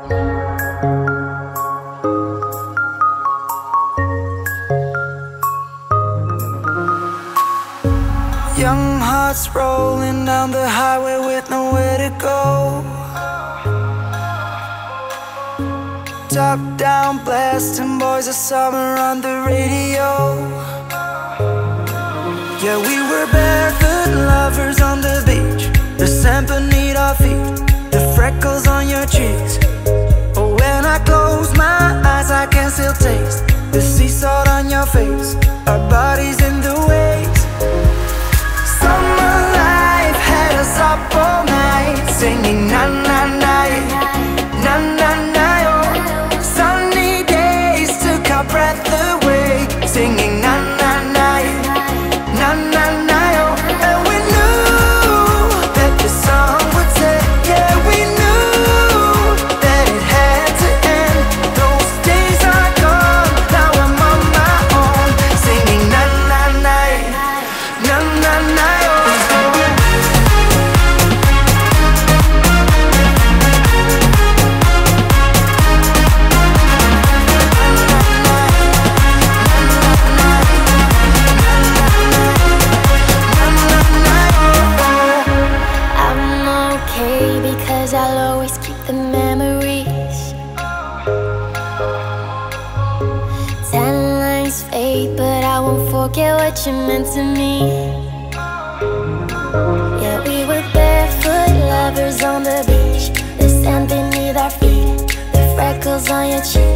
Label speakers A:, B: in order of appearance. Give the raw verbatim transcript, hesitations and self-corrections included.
A: Young hearts rolling down the highway with nowhere to go. Top down blasting Boys of Summer on the radio. Yeah, we were barefoot lovers on the beach, the sand beneath our feet, the freckles on your cheeks. Oh, when I close my eyes I can still taste the sea salt on your face, our bodies in the waves. Summer life had us up all night, singing na na na, na na na, oh. Sunny days took our breath away, singing na na na, na na na, oh. And we knew that the song would say, yeah, we knew that it had to end. Those days are gone, now I'm on my own, singing na na na, na na na.
B: Because I'll always keep the memories. Ten lines fade, but I won't forget what you meant to me. Yeah, we were barefoot lovers on the beach, the sand beneath our feet, the freckles on your cheek.